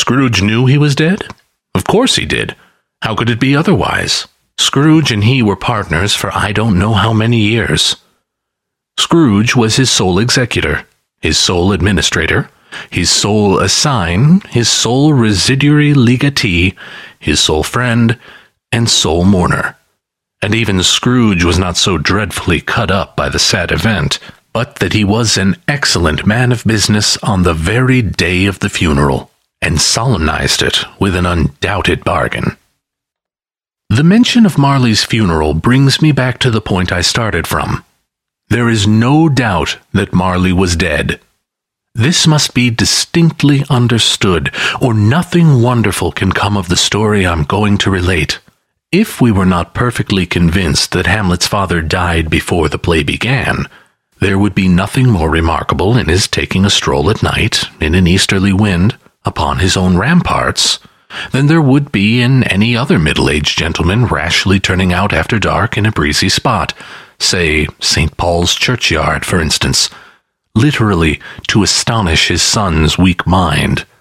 Scrooge knew he was dead? Of course he did. How could it be otherwise? Scrooge and he were partners for I don't know how many years. Scrooge was his sole executor, his sole administrator, his sole assign, his sole residuary legatee, his sole friend, and sole mourner. And even Scrooge was not so dreadfully cut up by the sad event, but that he was an excellent man of business on the very day of the funeral, and solemnized it with an undoubted bargain. The mention of Marley's funeral brings me back to the point I started from. There is no doubt that Marley was dead. This must be distinctly understood, or nothing wonderful can come of the story I'm going to relate. If we were not perfectly convinced that Hamlet's father died before the play began, there would be nothing more remarkable in his taking a stroll at night, in an easterly wind, upon his own ramparts, than there would be in any other middle-aged gentleman rashly turning out after dark in a breezy spot, say St. Paul's churchyard, for instance, literally to astonish his son's weak mind.